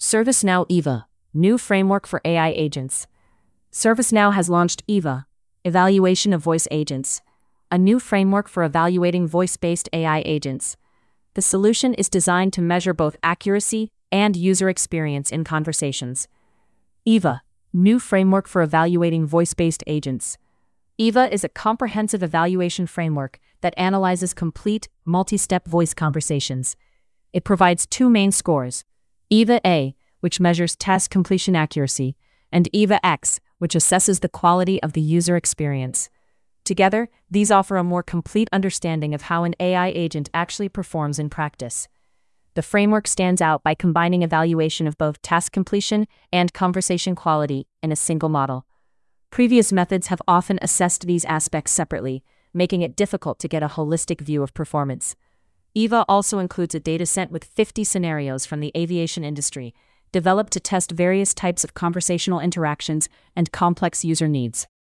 ServiceNow EVA, new framework for AI agents. ServiceNow has launched EVA, Evaluation of Voice Agents, a new framework for evaluating voice-based AI agents. The solution is designed to measure both accuracy and user experience in conversations. EVA, new framework for evaluating voice-based agents. EVA is a comprehensive evaluation framework that analyzes complete, multi-step voice conversations. It provides two main scores: EVA A, which measures task completion accuracy, and EVA X, which assesses the quality of the user experience. Together, these offer a more complete understanding of how an AI agent actually performs in practice. The framework stands out by combining evaluation of both task completion and conversation quality in a single model. Previous methods have often assessed these aspects separately, making it difficult to get a holistic view of performance. EVA also includes a dataset with 50 scenarios from the aviation industry, developed to test various types of conversational interactions and complex user needs.